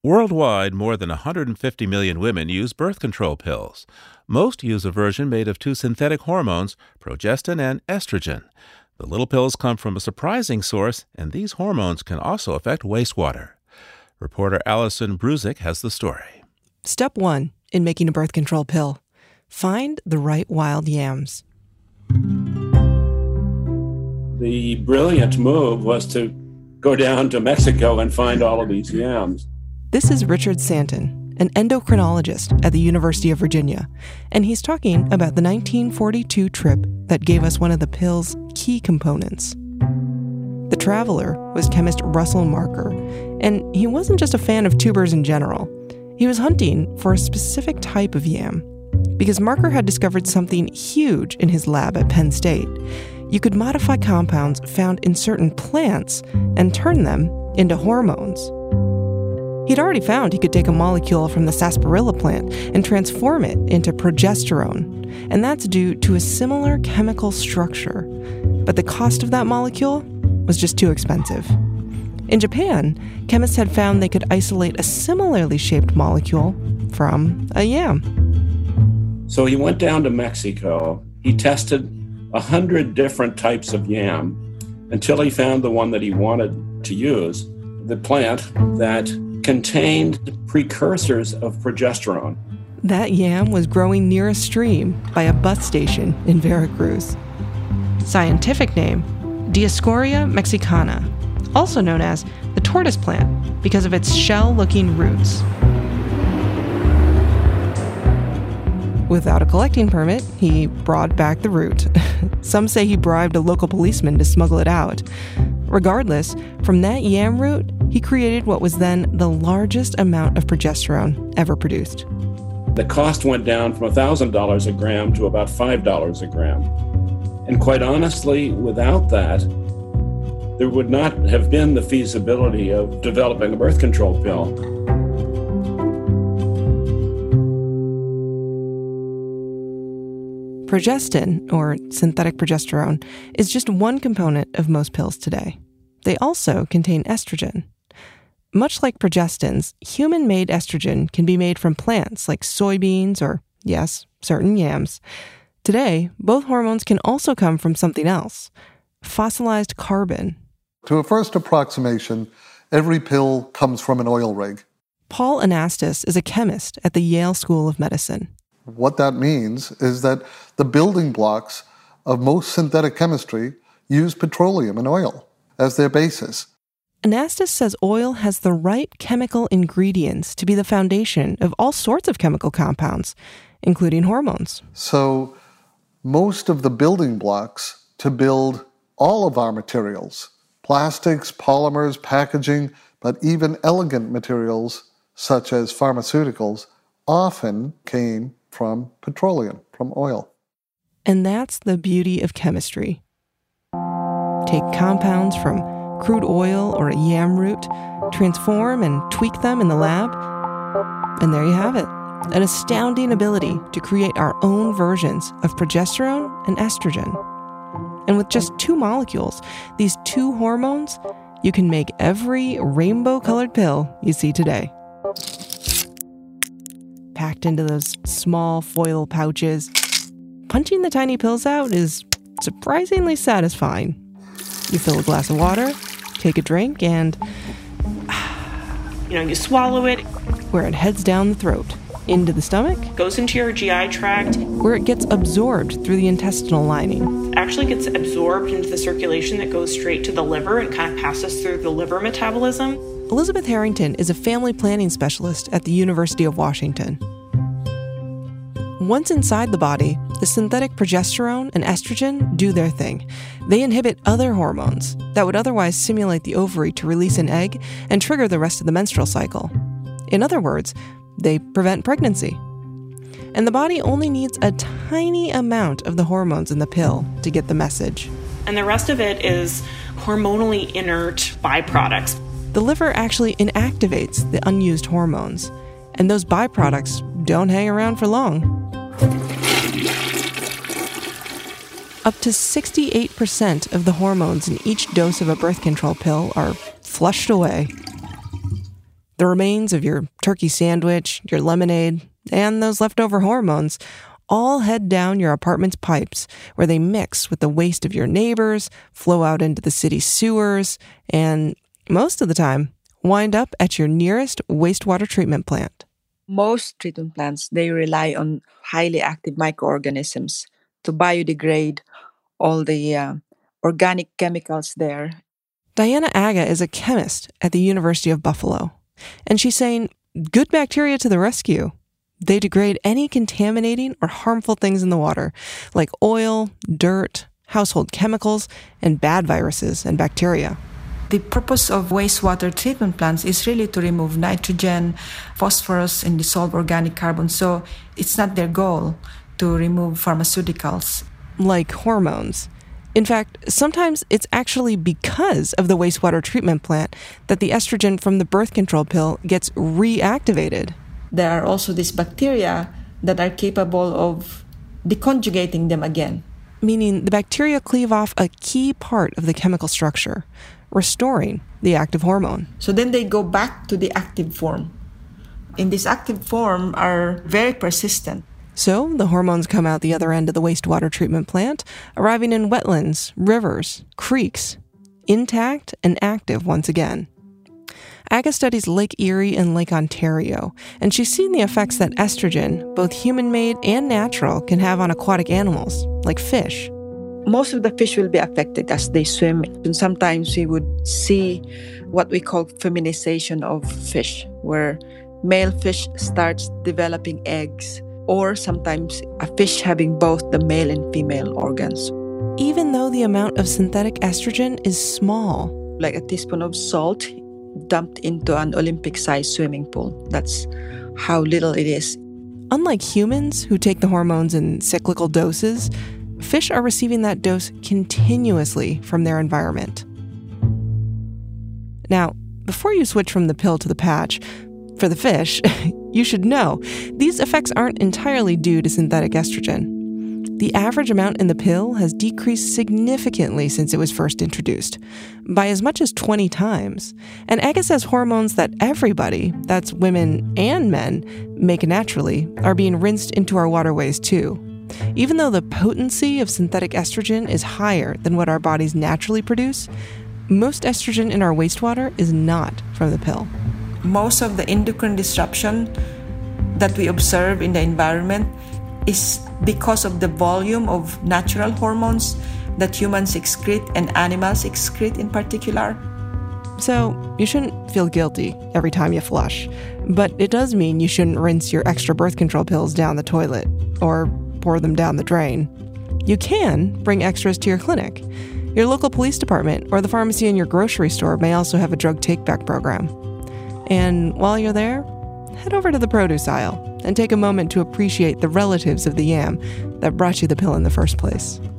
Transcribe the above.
Worldwide, more than 150 million women use birth control pills. Most use a version made of two synthetic hormones, progestin and estrogen. The little pills come from a surprising source, and these hormones can also affect wastewater. Reporter Allison Bruzik has the story. Step 1 in making a birth control pill: find the right wild yams. The brilliant move was to go down to Mexico and find all of these yams. This is Richard Santon, an endocrinologist at the University of Virginia, and he's talking about the 1942 trip that gave us one of the pill's key components. The traveler was chemist Russell Marker, and he wasn't just a fan of tubers in general. He was hunting for a specific type of yam, because Marker had discovered something huge in his lab at Penn State. You could modify compounds found in certain plants and turn them into hormones. He'd already found he could take a molecule from the sarsaparilla plant and transform it into progesterone, and that's due to a similar chemical structure. But the cost of that molecule was just too expensive. In Japan, chemists had found they could isolate a similarly shaped molecule from a yam. So he went down to Mexico. He tested 100 different types of yam until he found the one that he wanted to use, the plant that contained precursors of progesterone. That yam was growing near a stream by a bus station in Veracruz. Scientific name, Dioscorea mexicana, also known as the tortoise plant because of its shell-looking roots. Without a collecting permit, he brought back the root. Some say he bribed a local policeman to smuggle it out. Regardless, from that yam root, he created what was then the largest amount of progesterone ever produced. The cost went down from $1,000 a gram to about $5 a gram. And quite honestly, without that, there would not have been the feasibility of developing a birth control pill. Progestin, or synthetic progesterone, is just one component of most pills today. They also contain estrogen. Much like progestins, human-made estrogen can be made from plants like soybeans or, yes, certain yams. Today, both hormones can also come from something else: fossilized carbon. To a first approximation, every pill comes from an oil rig. Paul Anastas is a chemist at the Yale School of Medicine. What that means is that the building blocks of most synthetic chemistry use petroleum and oil as their basis. Anastas says oil has the right chemical ingredients to be the foundation of all sorts of chemical compounds, including hormones. So most of the building blocks to build all of our materials, plastics, polymers, packaging, but even elegant materials such as pharmaceuticals, often came from petroleum, from oil. And that's the beauty of chemistry. Take compounds from crude oil or a yam root, transform and tweak them in the lab, and there you have it. An astounding ability to create our own versions of progesterone and estrogen. And with just two molecules, these two hormones, you can make every rainbow-colored pill you see today. Packed into those small foil pouches, punching the tiny pills out is surprisingly satisfying. You fill a glass of water, take a drink, and you swallow it. Where it heads down the throat, into the stomach, goes into your GI tract, where it gets absorbed through the intestinal lining. It actually gets absorbed into the circulation that goes straight to the liver and kind of passes through the liver metabolism. Elizabeth Harrington is a family planning specialist at the University of Washington. Once inside the body, the synthetic progesterone and estrogen do their thing. They inhibit other hormones that would otherwise stimulate the ovary to release an egg and trigger the rest of the menstrual cycle. In other words, they prevent pregnancy. And the body only needs a tiny amount of the hormones in the pill to get the message. And the rest of it is hormonally inert byproducts. The liver actually inactivates the unused hormones, and those byproducts don't hang around for long. Up to 68% of the hormones in each dose of a birth control pill are flushed away. The remains of your turkey sandwich, your lemonade, and those leftover hormones all head down your apartment's pipes, where they mix with the waste of your neighbors, flow out into the city's sewers, and most of the time, wind up at your nearest wastewater treatment plant. Most treatment plants, they rely on highly active microorganisms to biodegrade all the organic chemicals there. Diana Aga is a chemist at the University of Buffalo, and she's saying, good bacteria to the rescue. They degrade any contaminating or harmful things in the water, like oil, dirt, household chemicals, and bad viruses and bacteria. The purpose of wastewater treatment plants is really to remove nitrogen, phosphorus, and dissolve organic carbon. So it's not their goal to remove pharmaceuticals. Like hormones. In fact, sometimes it's actually because of the wastewater treatment plant that the estrogen from the birth control pill gets reactivated. There are also these bacteria that are capable of deconjugating them again. Meaning the bacteria cleave off a key part of the chemical structure, restoring the active hormone. So then they go back to the active form. In this active form are very persistent. So the hormones come out the other end of the wastewater treatment plant, arriving in wetlands, rivers, creeks, intact and active once again. Aga studies Lake Erie and Lake Ontario, and she's seen the effects that estrogen, both human-made and natural, can have on aquatic animals, like fish. Most of the fish will be affected as they swim. And sometimes we would see what we call feminization of fish, where male fish starts developing eggs, or sometimes a fish having both the male and female organs. Even though the amount of synthetic estrogen is small. Like a teaspoon of salt dumped into an Olympic-sized swimming pool. That's how little it is. Unlike humans who take the hormones in cyclical doses, fish are receiving that dose continuously from their environment. Now, before you switch from the pill to the patch, for the fish, you should know these effects aren't entirely due to synthetic estrogen. The average amount in the pill has decreased significantly since it was first introduced, by as much as 20 times. And Aga says hormones that everybody, that's women and men, make naturally are being rinsed into our waterways too. Even though the potency of synthetic estrogen is higher than what our bodies naturally produce, most estrogen in our wastewater is not from the pill. Most of the endocrine disruption that we observe in the environment is because of the volume of natural hormones that humans excrete and animals excrete in particular. So you shouldn't feel guilty every time you flush, but it does mean you shouldn't rinse your extra birth control pills down the toilet or pour them down the drain. You can bring extras to your clinic. Your local police department or the pharmacy in your grocery store may also have a drug take-back program. And while you're there, head over to the produce aisle and take a moment to appreciate the relatives of the yam that brought you the pill in the first place.